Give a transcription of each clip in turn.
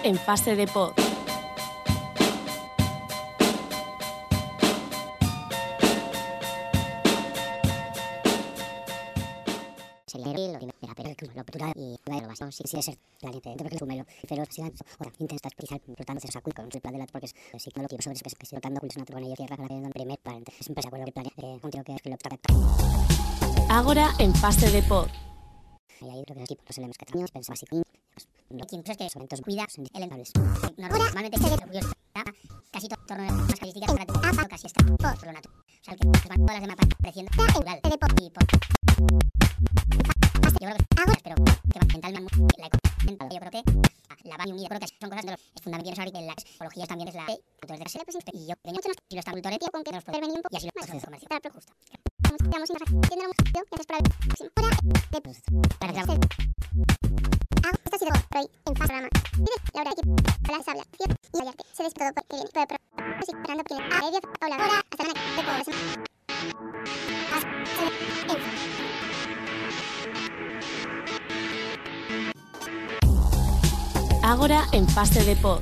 en fase de pod. Sería lo primero, pero lo apertura y lo básico, sí es ser planete, dentro que sumelo, pero si ahora intenta explicar rotando se sacude con su plan de la porque si no lo quiero sobre es que se rotando culto natural y tierra para el primer planeta, es un acuerdo que planeta, un tío que lo está Ahora en fase de pod. ahí creo que el tipo los elementos que tenemos pensaba así quien es que son entonces cuida son elementales Normalmente se descubrió casi todo torno a las características para casi está por lo natural, o sea el que van todas las demás pareciendo natural y por yo creo que pero que mentalmente la economía yo creo que la van unida, creo que son cosas de los fundamentos ahora que en las ecologías también es la autores de la serie y yo tengo muchos si lo está cultura con que nos puede venir un poco y así lo más comercial pero justo estamos sin haciendo mucho gracias por el próximo hora para que esto ha sido por hoy en fase programa y Laura aquí para las hablas y vayarte se despide todo porque viene todo esperando porque a medio Paula ahora hasta la semana Ahora en fase de pod.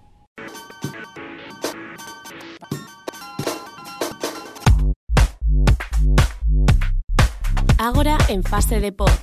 Ahora en fase de pod.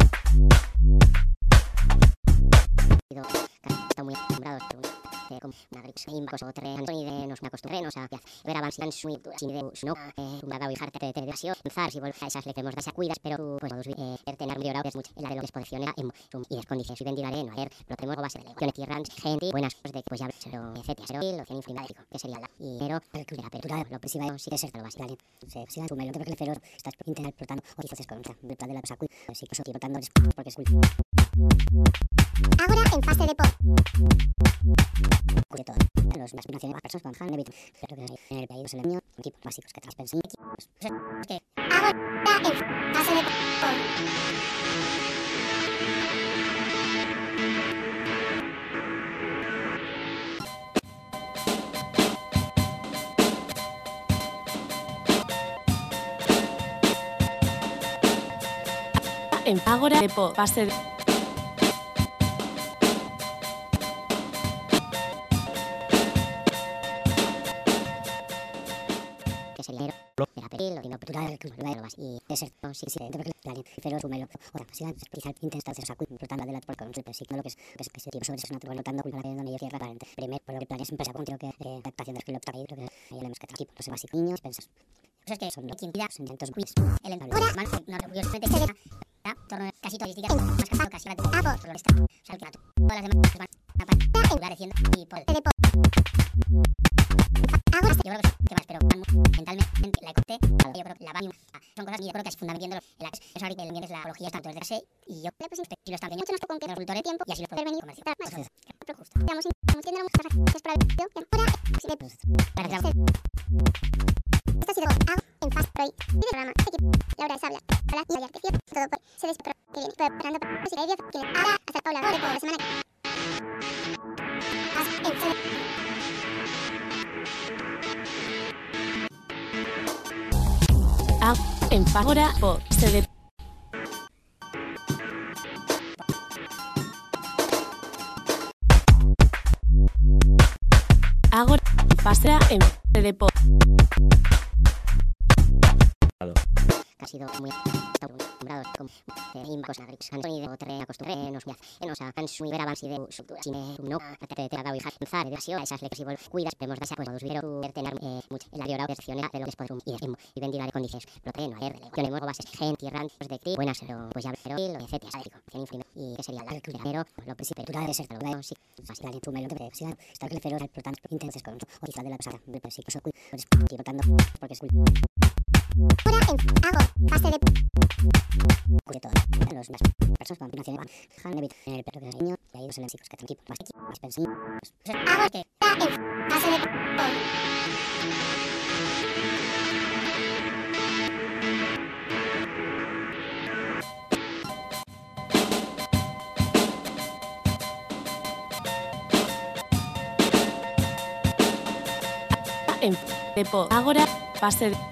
Están muy acostumbrados como una grips imbacos o terrenos y de nos una costumbremos a ver avanzan muy sin de no una dado y harte de televisión zar si volver a esas le queremos das a cuidas pero pues tener medio hora es mucho en la de lo que exposición era y las condiciones y bendiré no ayer lo tenemos base de leones tierras gente buenas pues de pues ya pero etcétera pero lo tiene informático que sería la y pero la apertura lo principal sí que ser lo básico se siga su melo que el feroz estás intentar portando o dices con el plan de la sacu sí que estoy portando porque es ahora en fase de pod de todo los más naciones personas van a evitar pero que en el país el niño tipos básicos que te pensan que ahora en fase de pod En ahora de pod. Fase de sería la peril, lo apertura lo vas y desierto sí dentro del planeta pero sumelo ahora si van especial intentar hacer sacu rotando de la por con el signo lo que es que se tipo sobre eso natural notando culpa de donde tierra para primer por lo que planes empresa con que adaptación de lo que hay elements que tipo los básicos niños pensas es que son quien pida son entonces quiz el entorno no curiosamente que torno casi todas las más casado casi la por lo que está o sea que todas las demás van a pasar diciendo y por el yo creo que más pero mentalmente la ecote yo creo que la van son cosas y yo creo que es fundamental el es ahora que el ambiente es la ecología tanto desde la serie y yo creo que si lo están teniendo mucho con que nos resultó de tiempo y así lo puede venir comercial pero justo estamos entiendo muchas gracias por el video ahora si le para esto ha sido en fast pro y del programa equipo Laura habla hola y ayer todo por se despide que viene preparando para si hay video que ahora hasta Paula por la semana en ahora pod. Se de ahora fase en fase de pod. ha sido muy acostumbrados como imbacos a grips Antoni de terreno acostumbremos nos a muy ver avance de subtura sin no te dado y zar de asio esas lecciones y vol cuidas podemos darse pues pero tener mucho en la biora versión de lo que podemos y ventilar condiciones proteno ayer de tenemos bases gente rantos de ti buenas pues ya pero lo etcétera y que sería la pero lo principal de ser lo sí fácil tu melo que sea está que el feroz portando intensos con o quizá de la pasada de sí pues portando porque es ahora en fase de todo los más personas van naciones van a evitar el perro que es niño y ahí los elementos que están tipo más pensan ahora que en fase de en de pod. Ahora fase de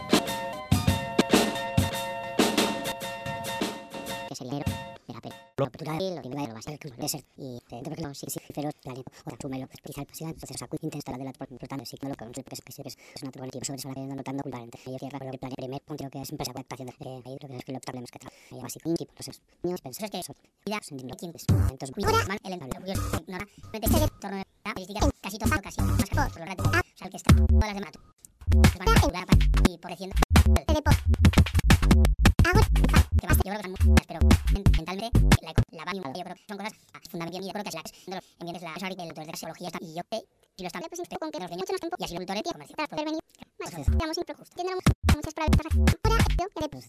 que sería apertura lo tiene lo va a ser desert y dentro que no sí pero planeta ahora túmelo especial pasión proceso saco intenta la de la portando sí no lo con que es una turbina sobre sala notando culturalmente ellos tierra pero el planeta primer punto que es empresa adaptación de ahí creo que es que lo problemas que trae ahí básico tipo los niños pensar que son ya sentido entonces ahora el entorno ignora mete ese torno de estadísticas casi todo casi más que por lo rato o sea el que está todas las demás van a jugar y por diciendo de depo hago que basta yo creo que son muchas pero mentalmente la baño yo creo que son cosas fundamentalmente yo creo que es la ambientes la el autor de la psicología está y yo si lo están pues con que nos venimos mucho tiempo y así lo tutoré tío comercial para poder venir más digamos siempre justo tendremos muchas palabras ahora yo que le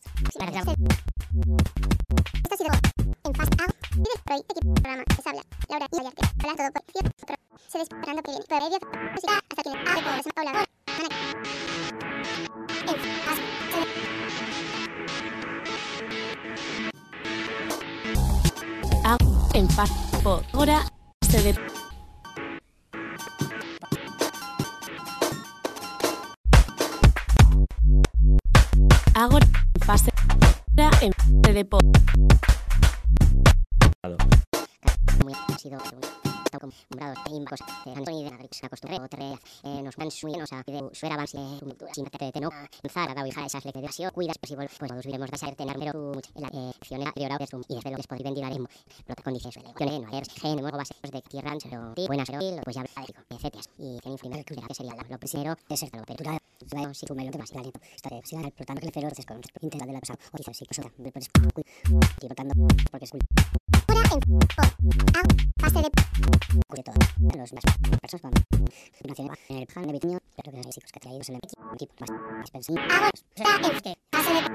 esto ha sido en fast hago y del proyecto equipo programa es habla Laura y Ayarte habla todo por cierto pero se desesperando que viene previo música hasta que le hace como es hablador en paz por ahora se de ahora fase en de po muy ha sido acostumbrados impos Antoni de Agrix acostumbré otra nos van subiendo a que suera avance sin te no zara da hija esas lecciones cuidas posible pues nos viremos de saber tener mero en la acción priora de y desde lo que es posible vendilaremos pero con dices no ayer gen nuevo bases de tierra pero buenas pero pues ya etcétera y tiene influencia que sería lo primero es el apertura si tú me lo vas planeta está si el protano que le feroces con intenta de la cosa o dice sí cosa puedes y votando porque es ahora en fase de cubre todo los más personas con naciones en el plan de Bitiño pero que hay chicos que traídos en el equipo más pensando ahora es que fase de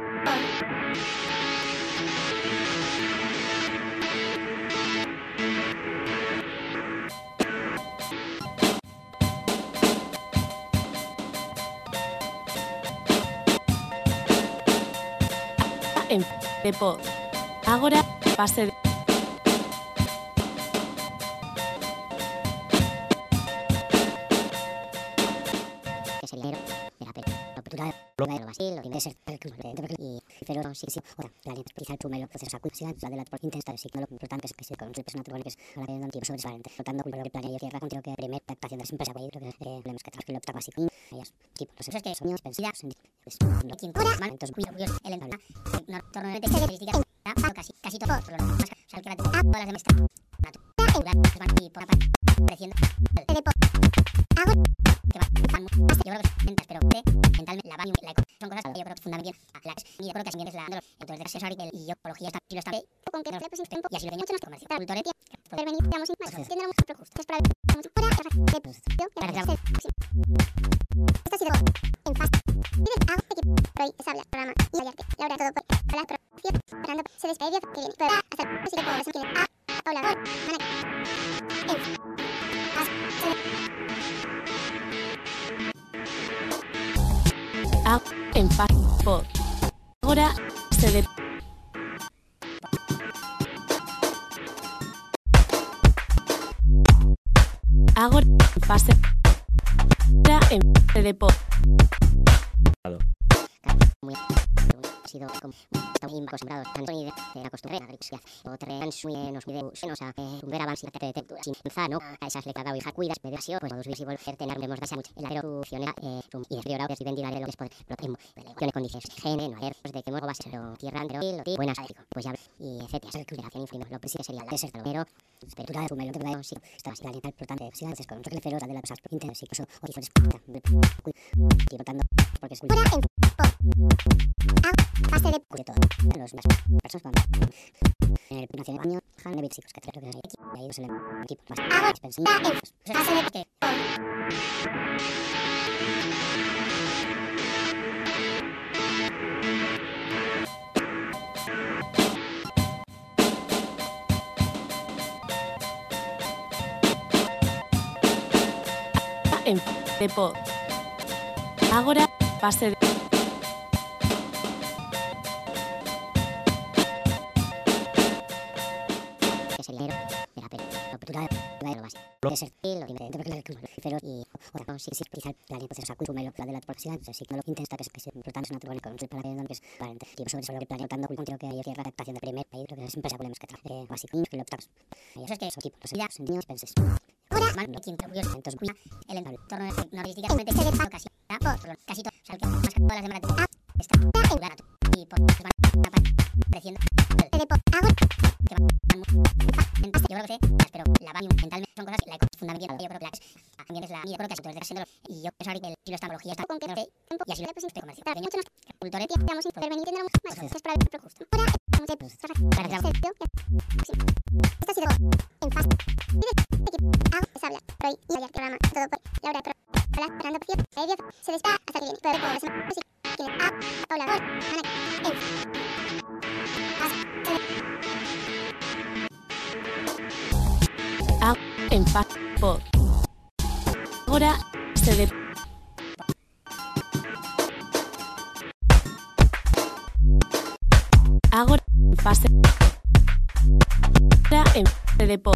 en de po ahora fase de que sería de la apertura lo Brasil lo tiene que ser y pero sí ahora planeta quizá tú me lo proceso saco la de la intenta sí no lo importante que se con persona turbina que es la de un tiempo sobresaliente rotando con el planeta y tierra contigo que primer adaptación de las empresas ahí creo que tenemos que trabajar lo está básico ellas tipo los que sueños pensadas ahora entonces el entorno no torno de características casi todo por lo más o sea que la todas las demás están natural y por parte creciendo hago que van yo creo que son ventas pero mentalmente la baño la son cosas yo creo que fundamentalmente y yo creo que también es la entonces de accessorio y yo ecología está si lo está con que nos le pues tiempo y así lo tenemos comercial para cultura poder venir digamos más tendremos pero justo es para esto ha sido en fast y del hago equipo hoy es habla programa y Ayarte Laura todo por hablar pero cierto esperando se despedió que viene pero hacer música como versión que hablador en paz por ahora se de ahora fase en de po muy ha sido acostumbrados Antoni de acostumbré a Agrix otra nos a ver avance de textura sin zano a esas lecciones hija cuidas mediación pues los visible tener vemos de mucho en la erupción y priora de vendilar lo que es lo que tiene condiciones gene no ayer pues de que nuevo va a ser tierra y buenas pues ya y etcétera relación influye lo principal sería la desert pero apertura de fumelo que veo sí está la neta importante si antes con que feroz de la pasar intenso o diferentes y votando porque es fase de todo los más personas con el nacional baño han de chicos que creo que hay ahí no se le equipo más pensando fase de que en de po ahora fase de que sería de la apertura lo básico de ser lo de pero y otra sí precisa la de proceso acumulado la de la porción se no lo intenta que se importante es natural con para que es parente tipo sobre el planetando contigo que hay cierta adaptación de primer país lo que siempre se problemas que trae básico que lo obstáculos eso es que eso tipo los ideas niños penses ahora más no quinto entonces el entorno norísticamente se le casi por casi todo o sea que más que todas las demás está jugando y por apareciendo el de hago que yo creo que sí pero la value mentalmente son cosas la fundamental yo creo que también es la yo creo que es haciendo y yo pienso que si lo estambulogía está con que no sé y así lo pues este comercio pero muchos cultores digamos sin poder venir tendremos más cosas para el justo ahora vamos a para el esto ha sido en fase hago es hablar pero y ayer programa todo por Laura pero hola esperando por cierto se despega hasta que viene pero como decimos así que Paula Ana en paz pod. Ahora se de ahora en fase en fase de pod.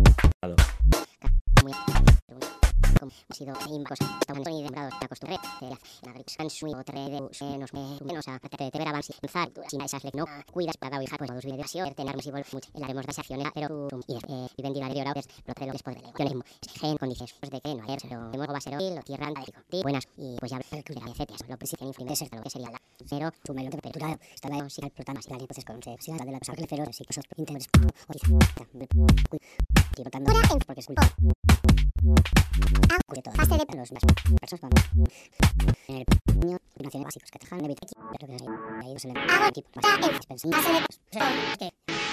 Ha sido impos tomando y dembrados la costumbre de la grixan sui o tre de nos a te ver avance zar sin esas no cuidas para hija pues dos videos tener misibol en la demostración pero y vendida de horas pero creo que es poder leer gen con dices pues de que no ayer pero de nuevo va a ser hoy lo tierran de buenas y pues ya ver que la cetia lo precisan influir ser lo que sería la pero tu melo de apertura está la si el programa si la entonces con se de la pasar que le feroz si cosas intentos y votando porque es culpa fase de los personas vamos en el niño naciones básicos que te dejan evitar pero que ahí no se le equipo más pensando que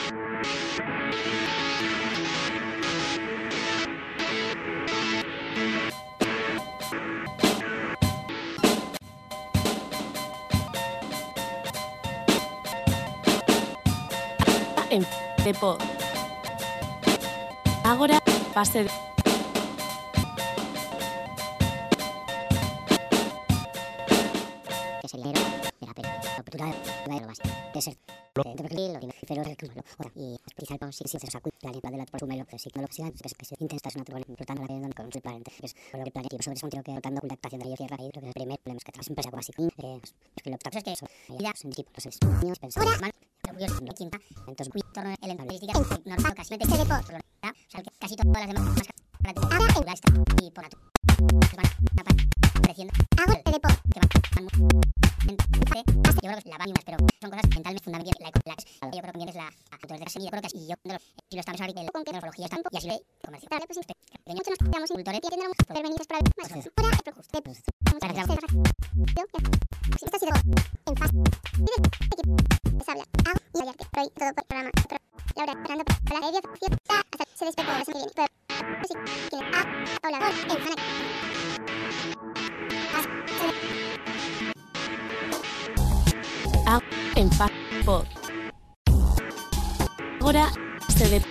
en de pod. Ahora fase de que sería pero apertura de lo básico de ser lo pero y especial con si se saca la de la por su melo que sí no lo que se intenta es natural importante la que con su planeta que es lo que planeta sobre eso que rotando con la actación de la tierra ahí lo que primer problema es que siempre es algo básico es que lo obstáculos es que eso ya son tipo los niños pensando no quinta entonces torno el entorno normal ocasionalmente se de por o sea que casi todas las demás para está y por apareciendo hago de por que van yo creo que es la bañumas pero son cosas mentalmente fundamentales yo creo que también es la actores de la semilla yo creo que y yo si lo estamos ahorita con que neurología está y así le comercial pues pequeño nos quedamos cultores y tendremos poder venir para más para pero justo para si está sido en fase es hablar hago y ayer que hoy todo por programa Laura esperando para la hasta se despegó la semana que viene pero sí que Paula en paz pod. Ahora se de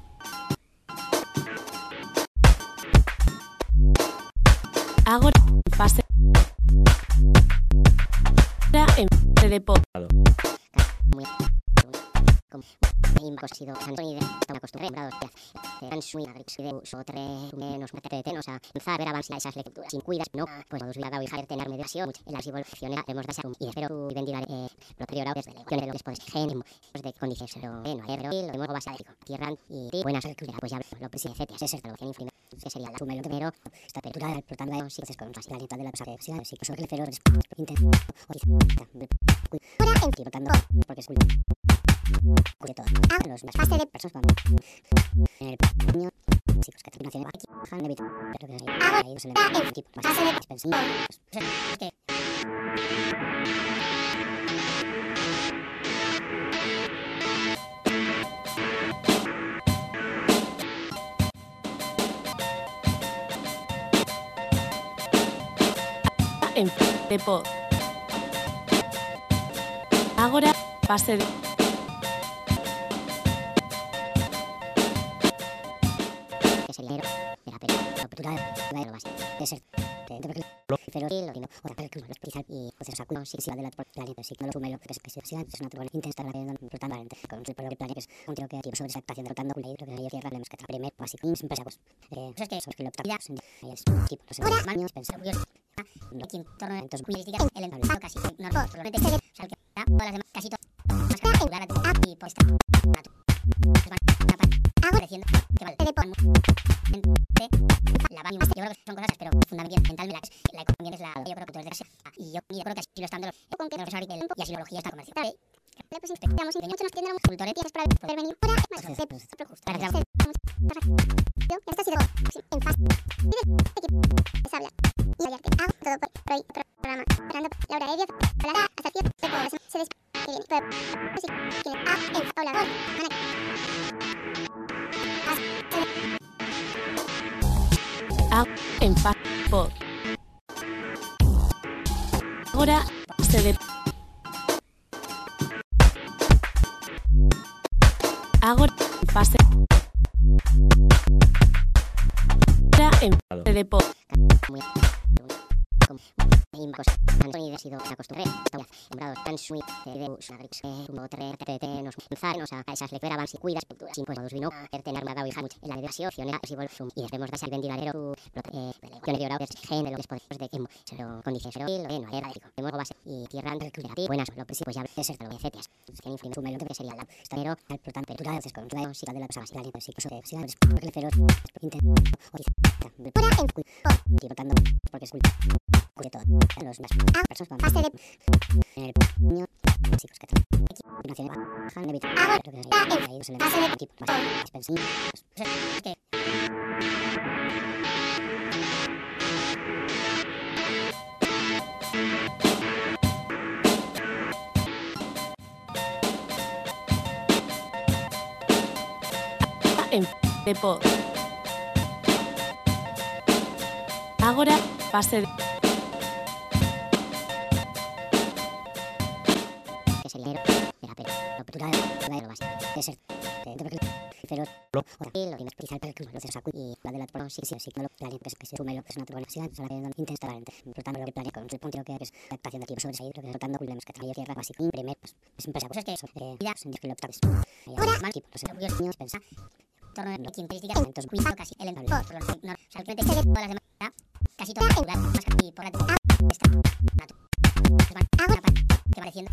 ahora en fase en fase de pod. Impos ha sido Antoni de una acostumbrados han sui agrix de sotre menos metetenos a zar ver avance esas lecturas sin cuidas no pues dos vida y dejar tener mediación en la evolución hemos de ser y espero y bendiga proterior desde de lo que puedes gen pues de condiciones pero no pero lo de nuevo va a ser tierran y buenas pues ya lo presidente es ser lo que influye que sería la sumelo pero esta apertura del portando si es con facilidad de la pasada si sobre el feroz intento ahora en votando porque es de todo los más fase de personas vamos en el niño chicos que terminación aquí dejan evitar pero que ahí no se le equipo más fase de pensando que en de pod. Ahora fase de que sería la apertura de lo básico de ser pero lo digo, otra vez que los precisar y procesos acunos, sí, de la planeta, sí, no lo sumelo, que es una turba intensa, rotando con el pueblo que planeta, que es un tiro que tipo sobre esa estación rotando, culé, lo que yo cierra, hablemos que está primer, básico, sin pensar, pues, es que sobre que lo obstáculos, es tipo, no sé, años, pensar, aquí en torno a entonces, el entorno casi, no, probablemente, o sea, el que da todas las demás, casi todas, más calcular y por esta, apareciendo, que vale, la Banium, yo creo que son cosas, pero fundamentalmente la economía es la, yo creo que tú eres de la, y yo creo que así lo están dando, con que nos el y así la biología está comercial. Pues inspectamos y nos tienen cultoretías para poder venir para más justo para que esto ha sido en fase les habla y ayer hago todo por hoy programa parando Laura Evia hasta el tiempo de población se despide pero sí tiene el hablador en fase pod. Ahora se de ahora en fase ahora en fase de pod. Antoni ha sido la costumbre, nombrados tan sui de usagrix, uno terre nos nos a esas lectura van si cuidas culturas sin pues vino tener una y mucho en la educación si volfum y debemos dar al ventiladero yo le digo género después de que se lo condiciones lo no era ético hemos base y tierra recreativa buenas lo principio ya de ser lo etcétera que influye un lo que sería la pero al plután pero entonces con la si de la pasada la sí pues porque le feroz intento para en tirotando porque es de todo los más personas van a el niño chicos que nación baja de bicho ahí no se le da tipo más pensando que en de pod. Ahora fase de que sería era pero lo base de ser pero lo tienes especial para que lo se sacu y la de la pro sí no lo planea que se sume lo que es una turba sí se la que intensamente rotando lo que planea con el punto que es la actuación de aquí sobre salir lo que rotando culemos que trae tierra básico primer pues es un pues es que eso ya sin que lo obstáculos ahora más tipo no sé yo niños pensar torno a características entonces cuidado casi el entorno por lo no saltamente todas las demás casi todas las más y por la esta que pareciendo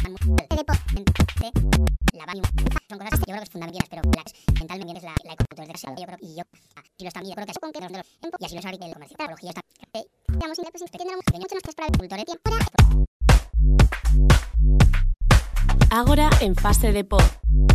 la Banium son cosas yo creo que es fundamentales pero mentalmente es la economía de la yo creo y yo si lo están viendo creo que es con que nos y así lo sabe el comercio la biología está estamos en la pues tendremos que nos para el cultor tiempo ahora en fase de pod.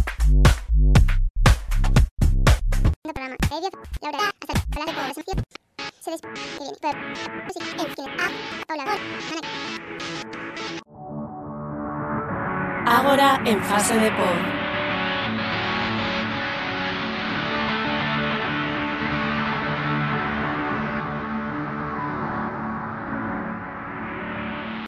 Programa Laura hasta la población se despide pero sí hablador Ahora en fase de pod.